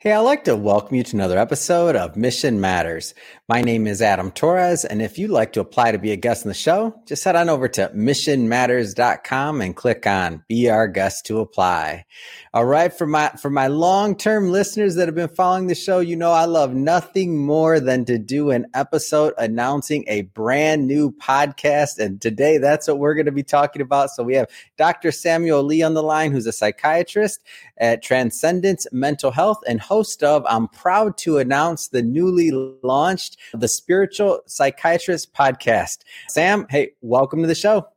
Hey, I'd like to welcome you to another episode of Mission Matters. My name is Adam Torres, and if you'd like to apply to be a guest on the show, just head on over to missionmatters.com and click on Be Our Guest to apply. All right, for my long-term listeners that have been following the show, you know I love nothing more than to do an episode announcing a brand new podcast, and today that's what we're going to be talking about. So we have Dr. Samuel Lee on the line, who's a psychiatrist at Transcendence Mental Health and host of, I'm proud to announce, the newly launched The Spiritual Psychiatrist Podcast. Sam, hey, welcome to the show.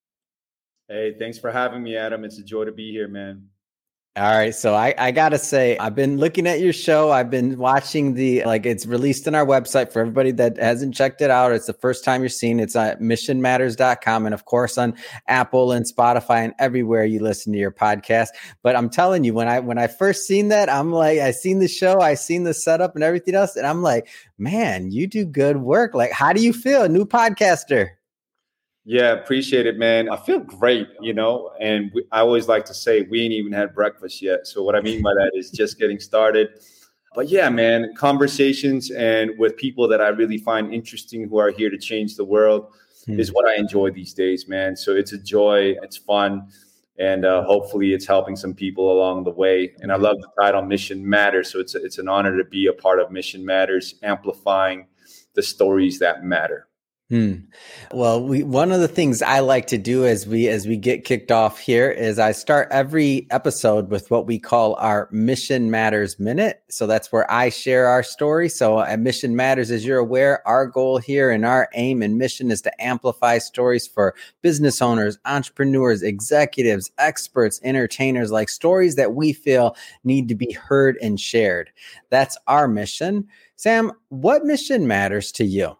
Hey, thanks for having me, Adam. It's a joy to be here, man. All right. So I got to say, I've been looking at your show. I've been watching it's released on our website for everybody that hasn't checked it out. It's the first time you're seeing it. It's at missionmatters.com and of course on Apple and Spotify and everywhere you listen to your podcast. But I'm telling you, when I first seen that, I'm like, I seen the show, I seen the setup and everything else. And I'm like, man, you do good work. Like, how do you feel? A new podcaster? Yeah, appreciate it, man. I feel great, and I always like to say we ain't even had breakfast yet. So what I mean by that is just getting started. But yeah, man, conversations and with people that I really find interesting who are here to change the world is what I enjoy these days, man. So it's a joy, it's fun, and hopefully it's helping some people along the way. And I love the title Mission Matters. So it's an honor to be a part of Mission Matters, amplifying the stories that matter. Well, one of the things I like to do as we get kicked off here is I start every episode with what we call our Mission Matters Minute. So that's where I share our story. So at Mission Matters, as you're aware, our goal here and our aim and mission is to amplify stories for business owners, entrepreneurs, executives, experts, entertainers, like stories that we feel need to be heard and shared. That's our mission. Sam, what mission matters to you?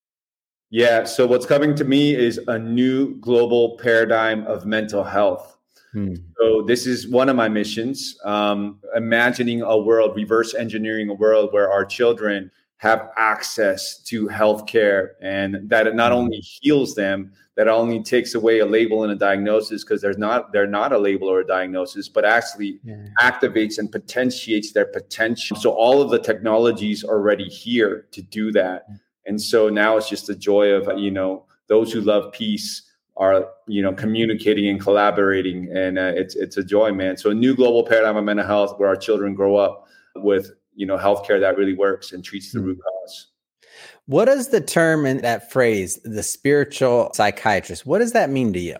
Yeah. So what's coming to me is a new global paradigm of mental health. So this is one of my missions, imagining a world, reverse engineering a world where our children have access to healthcare, and that it not only heals them, that only takes away a label and a diagnosis, because they're not a label or a diagnosis, but actually activates and potentiates their potential. So all of the technologies are already here to do that. And so now it's just the joy of, those who love peace are, communicating and collaborating. And it's a joy, man. So a new global paradigm of mental health where our children grow up with, healthcare that really works and treats the root cause. What is the term in that phrase, the spiritual psychiatrist? What does that mean to you?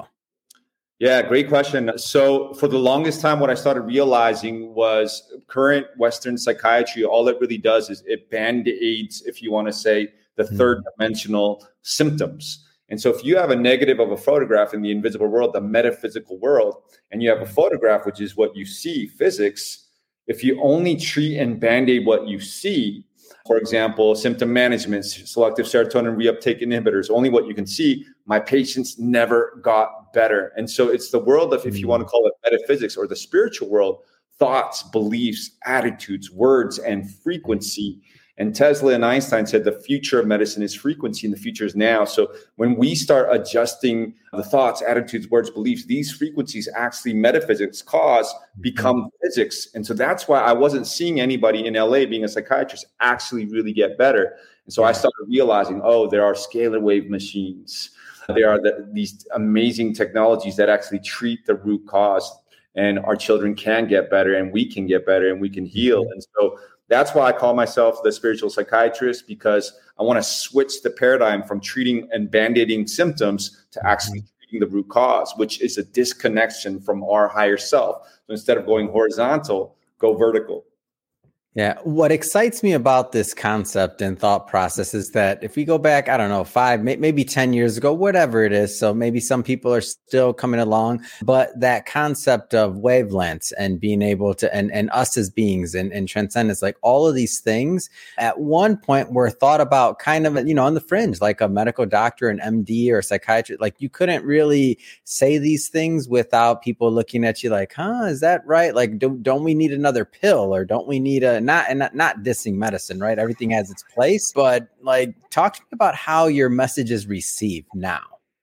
Yeah, great question. So for the longest time, what I started realizing was current Western psychiatry, all it really does is it band-aids, if you want to say, the third dimensional symptoms. And so if you have a negative of a photograph in the invisible world, the metaphysical world, and you have a photograph, which is what you see, physics, if you only treat and band-aid what you see, for example, symptom management, selective serotonin reuptake inhibitors, only what you can see, my patients never got better. And so it's the world of, if you want to call it metaphysics or the spiritual world, thoughts, beliefs, attitudes, words, and frequency. And Tesla and Einstein said the future of medicine is frequency and the future is now. So when we start adjusting the thoughts, attitudes, words, beliefs, these frequencies actually metaphysics become physics. And so that's why I wasn't seeing anybody in LA being a psychiatrist actually really get better. And so I started realizing, there are scalar wave machines. There are these amazing technologies that actually treat the root cause, and our children can get better and we can get better and we can heal. And so that's why I call myself the spiritual psychiatrist, because I want to switch the paradigm from treating and band-aiding symptoms to actually treating the root cause, which is a disconnection from our higher self. So instead of going horizontal, go vertical. Yeah. What excites me about this concept and thought process is that if we go back, I don't know, 5, maybe 10 years ago, whatever it is. So maybe some people are still coming along, but that concept of wavelengths and being able to, and us as beings and transcendence, like all of these things at one point were thought about kind of, on the fringe, like a medical doctor, an MD or a psychiatrist. Like you couldn't really say these things without people looking at you like, is that right? Like, don't we need another pill, or don't we need not dissing medicine, right? Everything has its place, but like, talk to me about how your message is received now.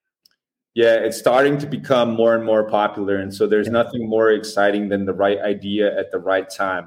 Yeah, it's starting to become more and more popular. And so there's nothing more exciting than the right idea at the right time.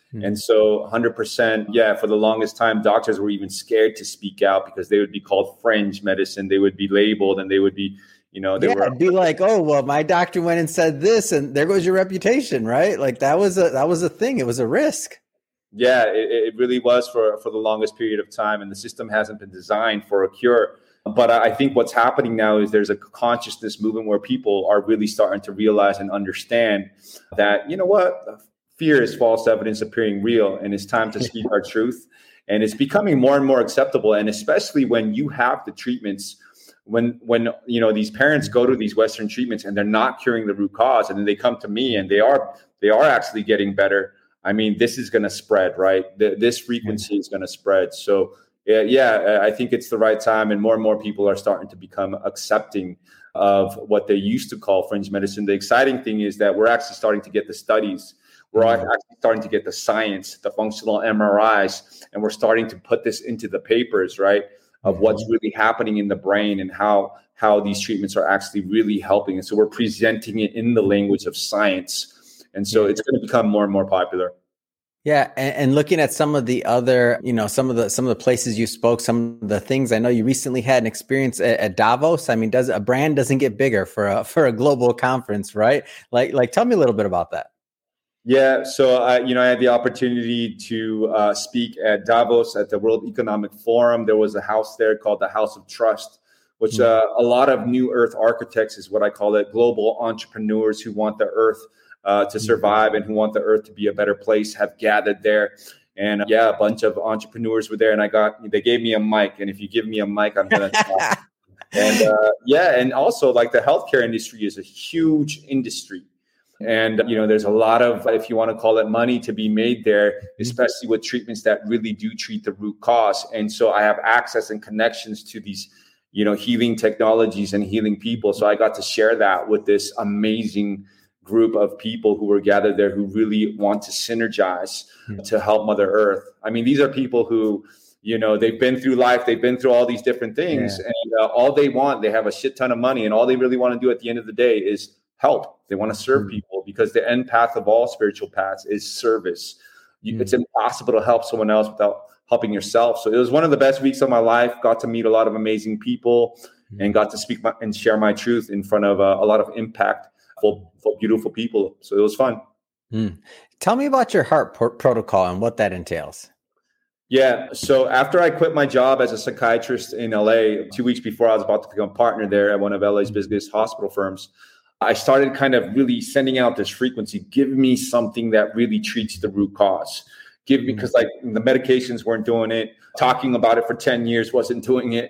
And so 100%, yeah, for the longest time, doctors were even scared to speak out because they would be called fringe medicine. They would be labeled and they would be, it'd be like, oh, well, my doctor went and said this and there goes your reputation, right? Like that was a thing. It was a risk. Yeah, it really was for the longest period of time. And the system hasn't been designed for a cure. But I think what's happening now is there's a consciousness movement where people are really starting to realize and understand that, you know what, fear is false evidence appearing real, and it's time to speak our truth. And it's becoming more and more acceptable. And especially when you have the treatments, when these parents go to these Western treatments and they're not curing the root cause, and then they come to me and they are actually getting better. I mean, this is going to spread, right? This frequency is going to spread. So yeah, I think it's the right time, and more people are starting to become accepting of what they used to call fringe medicine. The exciting thing is that we're actually starting to get the studies. We're actually starting to get the science, the functional MRIs, and we're starting to put this into the papers, right, of what's really happening in the brain and how these treatments are actually really helping. And so we're presenting it in the language of science. And so it's going to become more and more popular. Yeah, and looking at some of the other, some of the places you spoke, some of the things, I know you recently had an experience at Davos. I mean, a brand doesn't get bigger for a global conference, right? Like, tell me a little bit about that. Yeah, so I had the opportunity to speak at Davos at the World Economic Forum. There was a house there called the House of Trust, which a lot of new Earth architects is what I call it, global entrepreneurs who want the Earth to survive and who want the Earth to be a better place have gathered there. And a bunch of entrepreneurs were there, and they gave me a mic. And if you give me a mic, I'm going to talk. And and also like the healthcare industry is a huge industry. And, there's a lot of, if you want to call it, money to be made there, especially with treatments that really do treat the root cause. And so I have access and connections to these, healing technologies and healing people. So I got to share that with this amazing group of people who were gathered there who really want to synergize to help Mother Earth. I mean, these are people who, they've been through life, they've been through all these different things, and all they have a shit ton of money, and all they really want to do at the end of the day is help. They want to serve people, because the end path of all spiritual paths is service. It's impossible to help someone else without helping yourself. So it was one of the best weeks of my life. Got to meet a lot of amazing people and got to speak and share my truth in front of a lot of impactful, beautiful people. So it was fun. Tell me about your heart protocol and what that entails. Yeah. So after I quit my job as a psychiatrist in LA, 2 weeks before I was about to become a partner there at one of LA's biggest hospital firms, I started kind of really sending out this frequency. Give me something that really treats the root cause. Give me, because like the medications weren't doing it. Talking about it for 10 years wasn't doing it.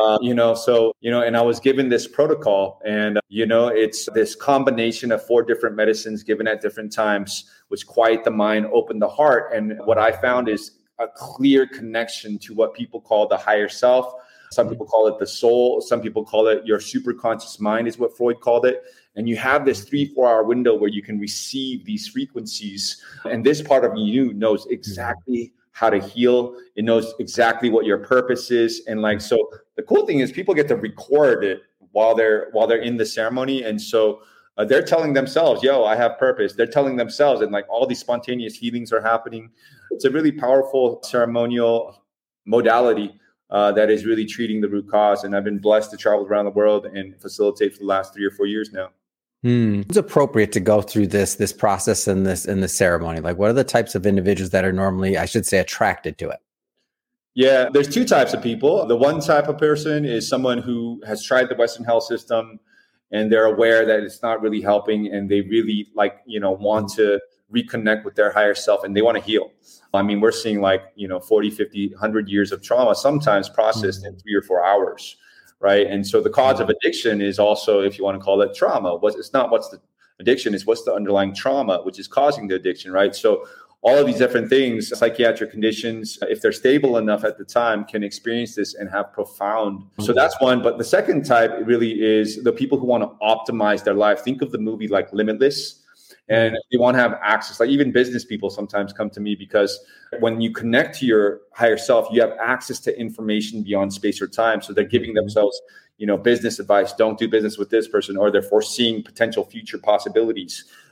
And I was given this protocol, and, it's this combination of 4 different medicines given at different times, which quiet the mind, open the heart. And what I found is a clear connection to what people call the higher self. Some people call it the soul. Some people call it your superconscious mind, is what Freud called it. And you have this 3-4 hour window where you can receive these frequencies. And this part of you knows exactly how to heal. It knows exactly what your purpose is. And so the cool thing is people get to record it while they're in the ceremony. And so they're telling themselves, yo, I have purpose. They're telling themselves, and all these spontaneous healings are happening. It's a really powerful ceremonial modality that is really treating the root cause. And I've been blessed to travel around the world and facilitate for the last 3 or 4 years now. It's appropriate to go through this process and this ceremony. Like, what are the types of individuals that are normally, I should say, attracted to it? Yeah, there's 2 types of people. The one type of person is someone who has tried the Western health system and they're aware that it's not really helping, and they really want to reconnect with their higher self, and they want to heal. I mean, we're seeing 40, 50, 100 years of trauma, sometimes processed in 3 or 4 hours. Right. And so the cause of addiction is also, if you want to call it trauma, it's not what's the addiction, is what's the underlying trauma, which is causing the addiction. Right. So all of these different things, psychiatric conditions, if they're stable enough at the time, can experience this and have profound. So that's one. But the second type really is the people who want to optimize their life. Think of the movie like Limitless. And they want to have access. Like even business people sometimes come to me because when you connect to your higher self, you have access to information beyond space or time. So they're giving themselves, business advice. Don't do business with this person, or they're foreseeing potential future possibilities,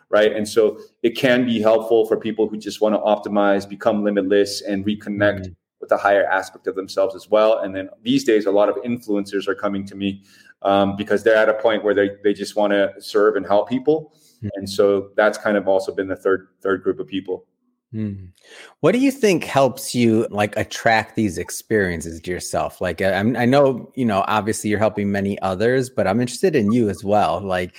right? And so it can be helpful for people who just want to optimize, become limitless, and reconnect with a higher aspect of themselves as well. And then these days, a lot of influencers are coming to me because they're at a point where they just want to serve and help people. And so that's kind of also been the third group of people. What do you think helps you like attract these experiences to yourself? Like, I know, obviously you're helping many others, but I'm interested in you as well. Like,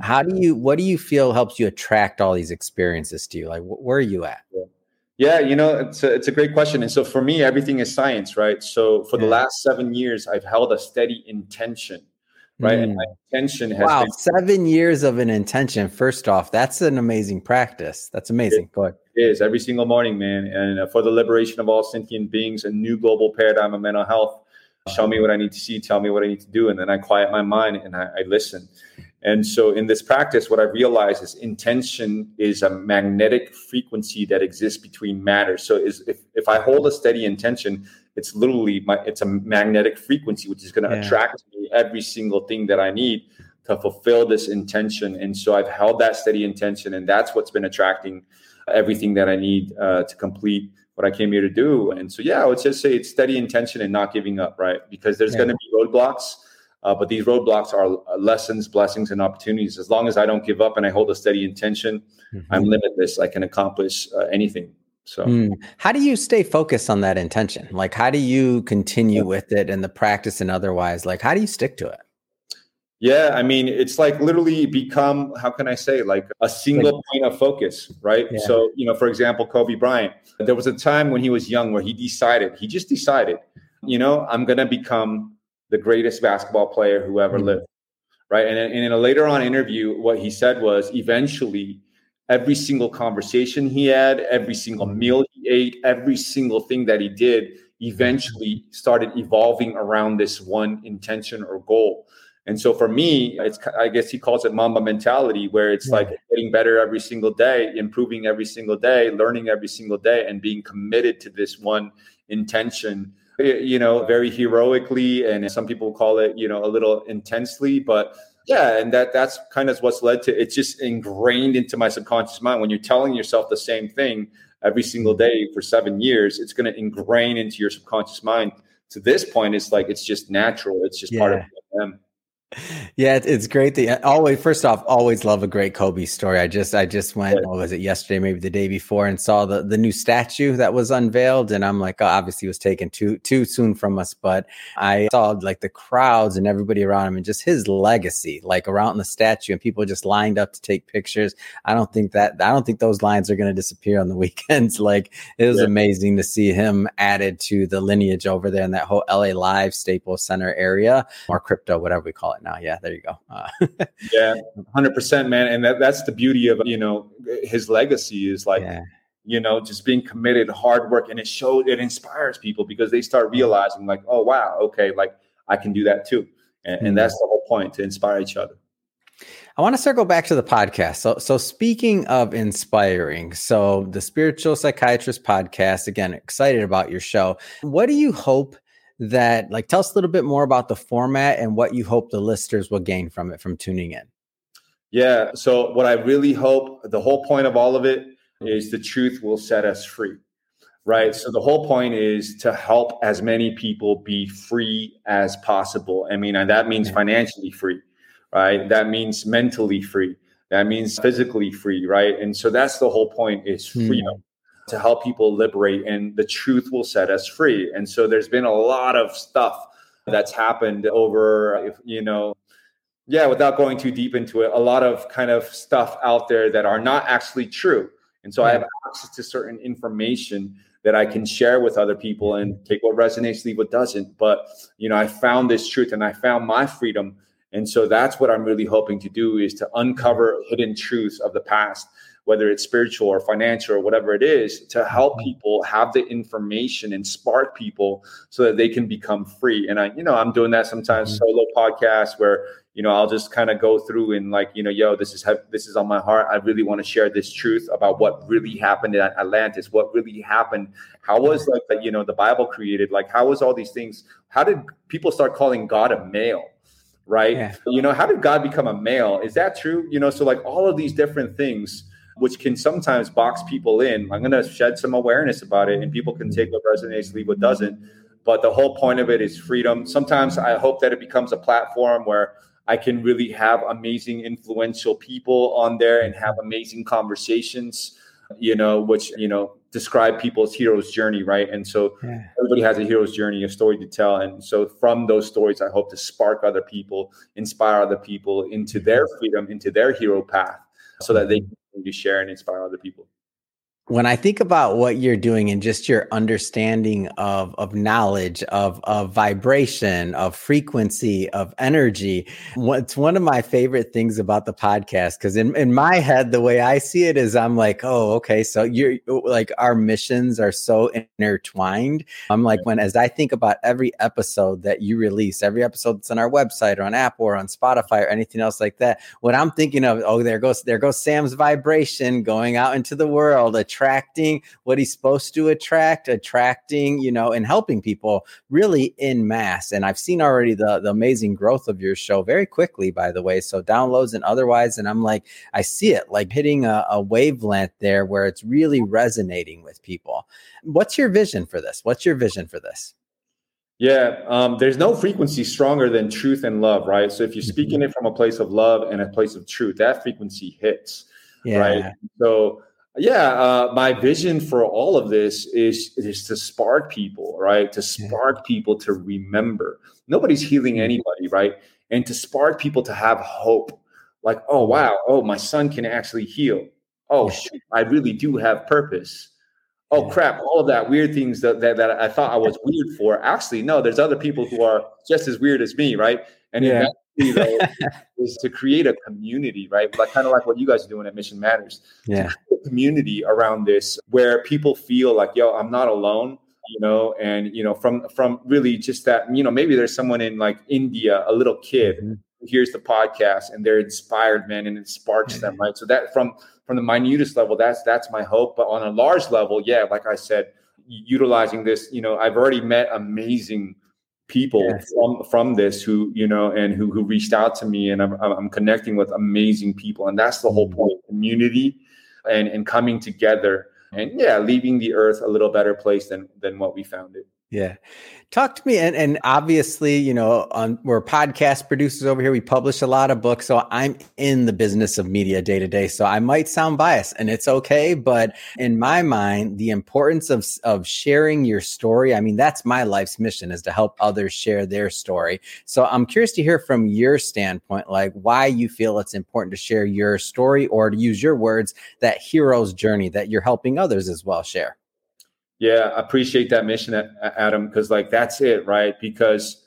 what do you feel helps you attract all these experiences to you? Like, where are you at? Yeah, it's a great question. And so for me, everything is science, right? So for the last 7 years, I've held a steady intention. Right. And my intention has been 7 years of an intention. First off, that's an amazing practice. That's amazing. Go ahead. It is every single morning, man. And for the liberation of all sentient beings, a new global paradigm of mental health. Show me what I need to see. Tell me what I need to do. And then I quiet my mind and I listen. And so in this practice, what I realize is intention is a magnetic frequency that exists between matter. So if I hold a steady intention, it's literally it's a magnetic frequency, which is going to attract me every single thing that I need to fulfill this intention. And so I've held that steady intention, and that's what's been attracting everything that I need to complete what I came here to do. And so, I would just say it's steady intention and not giving up, right? Because there's going to be roadblocks, but these roadblocks are lessons, blessings, and opportunities. As long as I don't give up and I hold a steady intention, I'm limitless. I can accomplish anything. So how do you stay focused on that intention? Like, how do you continue with it in the practice and otherwise? Like, how do you stick to it? Yeah, I mean, it's like literally become, how can I say, like a single point of focus, right? Yeah. So, for example, Kobe Bryant, there was a time when he was young where he just decided, I'm going to become the greatest basketball player who ever lived, right? And in a later on interview, what he said was eventually every single conversation he had, every single meal he ate, every single thing that he did eventually started evolving around this one intention or goal. And so for me, I guess he calls it Mamba mentality, where it's like getting better every single day, improving every single day, learning every single day, and being committed to this one intention, very heroically. And some people call it, a little intensely, but and that's kind of what's led to it's just ingrained into my subconscious mind. When you're telling yourself the same thing every single day for 7 years, it's going to ingrain into your subconscious mind. To this point, it's like it's just natural. It's just part of them. Yeah, it's great. Always love a great Kobe story. I just went, what was it, yesterday, maybe the day before, and saw the new statue that was unveiled. And I'm like, obviously it was taken too soon from us, but I saw like the crowds and everybody around him and just his legacy, like around the statue, and people just lined up to take pictures. I don't think those lines are going to disappear on the weekends. Like, it was amazing to see him added to the lineage over there in that whole LA Live Staples Center area, or crypto, whatever we call it now. Yeah, there you go. 100%, man. And that's the beauty of, his legacy is like, just being committed, hard work. And it inspires people because they start realizing like, oh, wow, okay, like I can do that too. And that's the whole point, to inspire each other. I want to circle back to the podcast. So speaking of inspiring, so the Spiritual Psychiatrist podcast, again, excited about your show. What do you hope that, like, tell us a little bit more about the format and what you hope the listeners will gain from it, from tuning in? Yeah. So what I really hope, the whole point of all of it is the truth will set us free, right? So the whole point is to help as many people be free as possible. I mean, and that means financially free, right? That means mentally free. That means physically free, right? And so that's the whole point, is freedom. To help people liberate, and the truth will set us free. And so there's been a lot of stuff that's happened over, without going too deep into it, a lot of kind of stuff out there that are not actually true. And so I have access to certain information that I can share with other people and take what resonates, leave what doesn't. But, I found this truth and I found my freedom. And so that's what I'm really hoping to do, is to uncover hidden truths of the past, whether it's spiritual or financial or whatever it is, to help people have the information and spark people so that they can become free. And I'm doing that sometimes solo podcasts where, I'll just kind of go through and like, this is on my heart. I really want to share this truth about what really happened at Atlantis, what really happened. How was the Bible created? Like, how was all these things? How did people start calling God a male? right? Yeah. How did God become a male? Is that true? So like all of these different things, which can sometimes box people in. I'm going to shed some awareness about it, and people can take what resonates, leave what doesn't. But the whole point of it is freedom. Sometimes I hope that it becomes a platform where I can really have amazing, influential people on there and have amazing conversations, which, describe people's hero's journey, right? And so everybody has a hero's journey, a story to tell. And so from those stories, I hope to spark other people, inspire other people into their freedom, into their hero path, so that they can share and inspire other people. When I think about what you're doing and just your understanding of knowledge, of vibration, of frequency, of energy, it's one of my favorite things about the podcast. Because in my head, the way I see it is I'm like, oh, okay, so you're like, our missions are so intertwined. I'm like, as I think about every episode that you release, every episode that's on our website or on Apple or on Spotify or anything else like that, what I'm thinking of, oh, there goes Sam's vibration going out into the world, attracting what he's supposed to attracting, and helping people really in mass. And I've seen already the amazing growth of your show very quickly, by the way. So downloads and otherwise. And I'm like, I see it like hitting a wavelength there where it's really resonating with people. What's your vision for this? Yeah, there's no frequency stronger than truth and love, right? So if you're speaking it from a place of love and a place of truth, that frequency hits, right? So my vision for all of this is to spark people, right? To spark people to remember. Nobody's healing anybody, right? And to spark people to have hope. Like, oh, wow. Oh, my son can actually heal. Oh, shoot, I really do have purpose. Oh, crap. All of that weird things that I thought I was weird for. Actually, no, there's other people who are just as weird as me, right? And eventually, though, is to create a community, right? Like kind of like what you guys are doing at Mission Matters. To create a community around this where people feel like, yo, I'm not alone, and, from really just that, maybe there's someone in like India, a little kid who hears the podcast and they're inspired, man, and it sparks them, right? So that from the minutest level, that's my hope. But on a large level, like I said, utilizing this, I've already met amazing people from this who, and who reached out to me, and I'm connecting with amazing people. And that's the whole point, community and coming together and leaving the earth a little better place than what we found it. Yeah. Talk to me. And obviously, we're podcast producers over here. We publish a lot of books. So I'm in the business of media day to day. So I might sound biased and it's okay. But in my mind, the importance of sharing your story, I mean, that's my life's mission, is to help others share their story. So I'm curious to hear from your standpoint, like why you feel it's important to share your story, or to use your words, that hero's journey that you're helping others as well share. Yeah, I appreciate that mission, Adam, because like that's it, right? Because,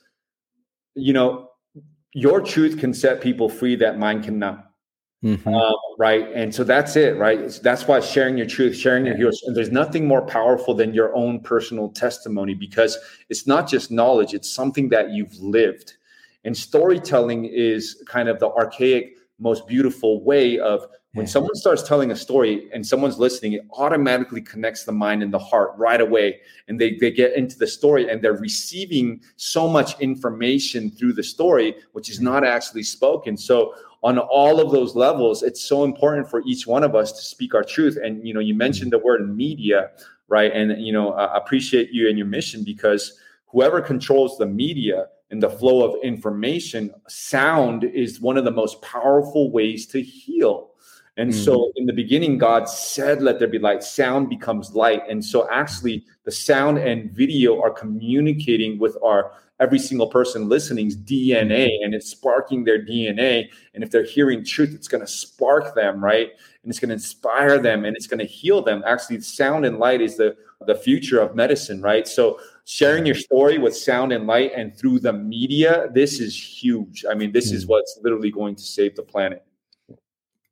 your truth can set people free that mine cannot, right? And so that's it, right? That's why sharing your truth, sharing your heroes, and there's nothing more powerful than your own personal testimony, because it's not just knowledge, it's something that you've lived. And storytelling is kind of the archaic, most beautiful way of when someone starts telling a story and someone's listening, it automatically connects the mind and the heart right away. And they get into the story and they're receiving so much information through the story, which is not actually spoken. So on all of those levels, it's so important for each one of us to speak our truth. And, you mentioned the word media, right? And, I appreciate you and your mission, because whoever controls the media and the flow of information, sound is one of the most powerful ways to heal. And so in the beginning, God said, let there be light. Sound becomes light. And so actually the sound and video are communicating with every single person listening's DNA, and it's sparking their DNA. And if they're hearing truth, it's going to spark them, right? And it's going to inspire them, and it's going to heal them. Actually, sound and light is the future of medicine, right? So sharing your story with sound and light and through the media, this is huge. I mean, this is what's literally going to save the planet.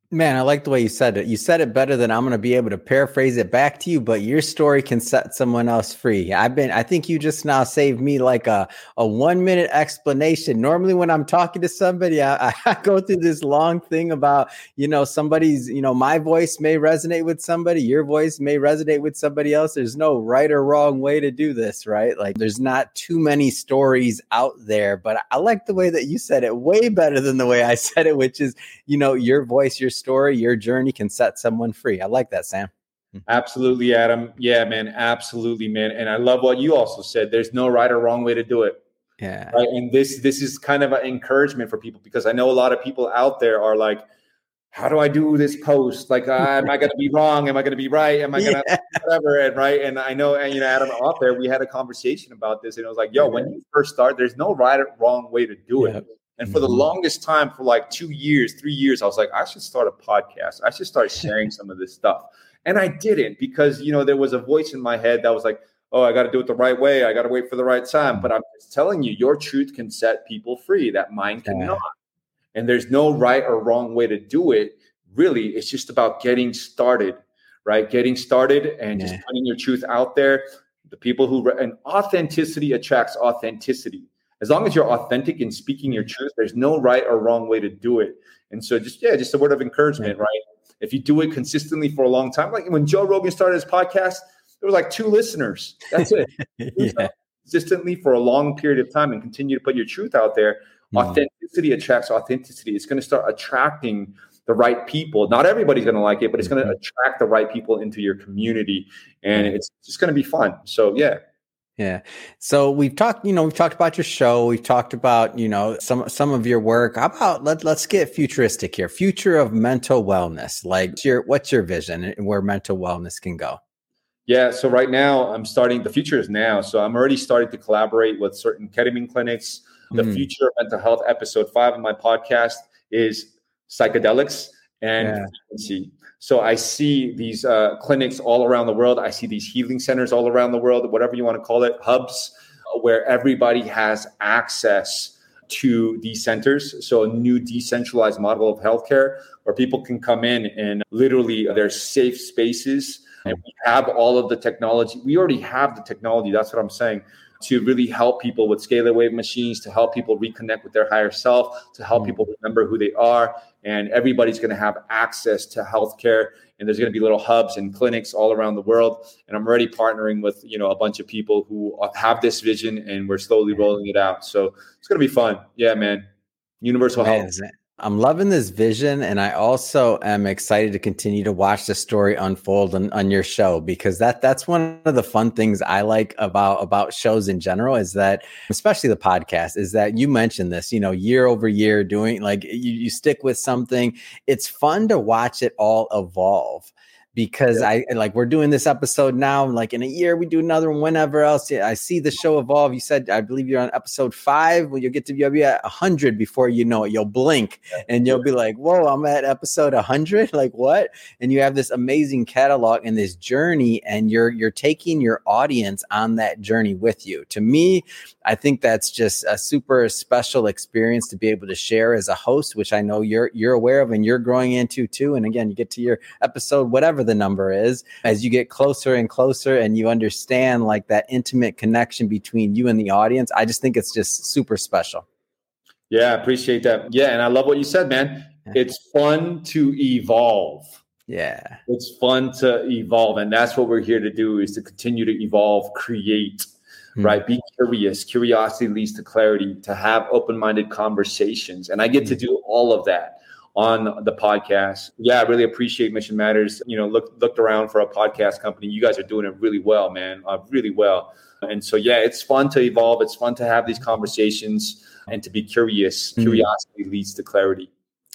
Man, I like the way you said it. You said it better than I'm going to be able to paraphrase it back to you, but your story can set someone else free. I think you just now saved me like a 1 minute explanation. Normally when I'm talking to somebody, I go through this long thing about, somebody's, my voice may resonate with somebody, your voice may resonate with somebody else. There's no right or wrong way to do this, right? Like there's not too many stories out there, but I like the way that you said it way better than the way I said it, which is, your voice, your story, your journey can set someone free. I like that, Sam. Absolutely, Adam. Yeah, man. Absolutely, man. And I love what you also said. There's no right or wrong way to do it. Yeah. Right. And this is kind of an encouragement for people, because I know a lot of people out there are like, how do I do this post? Like, am I going to be wrong? Am I going to be right? Am I going to whatever? And right. And I know, and Adam, out there, we had a conversation about this, and it was like, yo, when you first start, there's no right or wrong way to do it. And for the longest time, for like 2 years, 3 years, I was like, I should start a podcast. I should start sharing some of this stuff. And I didn't, because, there was a voice in my head that was like, oh, I got to do it the right way. I got to wait for the right time. But I'm just telling you, your truth can set people free that mine cannot. And there's no right or wrong way to do it. Really, it's just about getting started, right? Getting started and just putting your truth out there. The people and authenticity attracts authenticity. As long as you're authentic in speaking your truth, there's no right or wrong way to do it. And so just a word of encouragement, right? If you do it consistently for a long time, like when Joe Rogan started his podcast, there was like 2 listeners. That's it. Consistently for a long period of time and continue to put your truth out there. Authenticity attracts authenticity. It's going to start attracting the right people. Not everybody's going to like it, but it's going to attract the right people into your community, and it's just going to be fun. So, yeah. Yeah. So we've talked about your show. We've talked about, some of your work. How about let's get futuristic here. Future of mental wellness. Like what's your vision and where mental wellness can go? Yeah. So right now the future is now. So I'm already starting to collaborate with certain ketamine clinics. The future of mental health, episode 5 of my podcast, is psychedelics and frequency. So I see these clinics all around the world. I see these healing centers all around the world, whatever you want to call it, hubs, where everybody has access to these centers. So a new decentralized model of healthcare where people can come in and literally there's safe spaces. And we have all of the technology. We already have the technology. That's what I'm saying. To really help people with scalar wave machines, to help people reconnect with their higher self, to help people remember who they are. And everybody's going to have access to healthcare. And there's going to be little hubs and clinics all around the world. And I'm already partnering with, a bunch of people who have this vision, and we're slowly rolling it out. So it's going to be fun. Yeah, man. Universal health. I'm loving this vision, and I also am excited to continue to watch the story unfold on your show, because that's one of the fun things I like about shows in general, is that, especially the podcast, is that you mentioned this, year over year, doing like you stick with something. It's fun to watch it all evolve. Because we're doing this episode now, like in a year we do another one, whenever else. I see the show evolve. You said, I believe you're on episode 5. Well, you'll be at 100 before you know it. You'll blink and you'll be like, whoa, I'm at episode 100. Like what? And you have this amazing catalog and this journey, and you're taking your audience on that journey with you. To me, I think that's just a super special experience to be able to share as a host, which I know you're aware of and you're growing into too. And again, you get to your episode, whatever the number is, as you get closer and closer and you understand like that intimate connection between you and the audience. I just think it's just super special. Yeah, I appreciate that. Yeah. And I love what you said, man. It's fun to evolve. Yeah. It's fun to evolve. And that's what we're here to do, is to continue to evolve, create, right? Be curious. Curiosity leads to clarity, to have open-minded conversations. And I get to do all of that on the podcast. Yeah, I really appreciate Mission Matters. Looked around for a podcast company. You guys are doing it really well, man. Really well. And so, yeah, it's fun to evolve. It's fun to have these conversations and to be curious. Curiosity leads to clarity.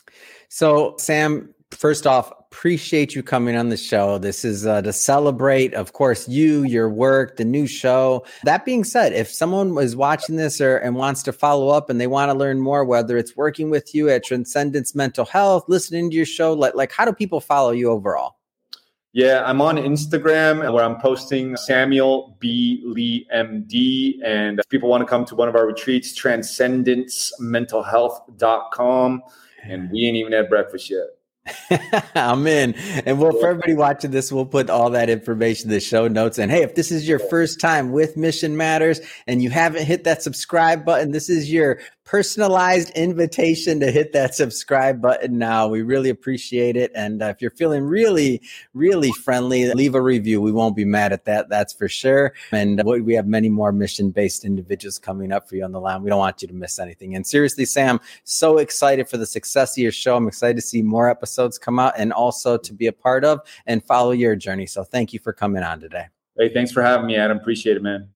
So, Sam, first off, appreciate you coming on the show. This is to celebrate, of course, your work, the new show. That being said, if someone is watching this and wants to follow up and they want to learn more, whether it's working with you at Transcendence Mental Health, listening to your show, like how do people follow you overall? Yeah, I'm on Instagram where I'm posting Samuel B. Lee MD. And if people want to come to one of our retreats, transcendencementalhealth.com. And we ain't even had breakfast yet. I'm in. And well, for everybody watching this, we'll put all that information in the show notes. And hey, if this is your first time with Mission Matters and you haven't hit that subscribe button, this is your personalized invitation to hit that subscribe button now. We really appreciate it. And if you're feeling really, really friendly, leave a review. We won't be mad at that. That's for sure. And we have many more mission-based individuals coming up for you on the line. We don't want you to miss anything. And seriously, Sam, so excited for the success of your show. I'm excited to see more episodes come out and also to be a part of and follow your journey. So thank you for coming on today. Hey, thanks for having me, Adam. Appreciate it, man.